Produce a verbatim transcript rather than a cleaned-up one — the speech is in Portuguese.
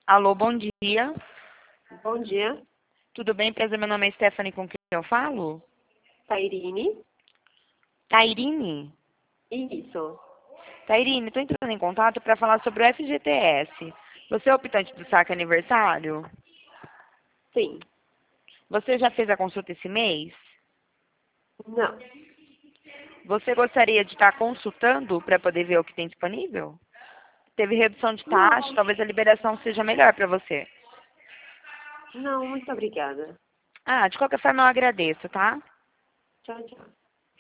Alô, bom dia. Bom dia, Tudo bem? Prazer, meu nome é Stephanie, com quem eu falo? Tairine. Tairine? Isso, Tairine, estou entrando em contato para falar sobre o F G T S. Você é optante do saque aniversário? sim. Você já fez a consulta esse mês? Não, Você gostaria de estar consultando para poder ver o que tem disponível? Teve redução de taxa, não, talvez a liberação seja melhor para você. não, muito obrigada. Ah, de qualquer forma eu agradeço, tá? Tchau, tchau.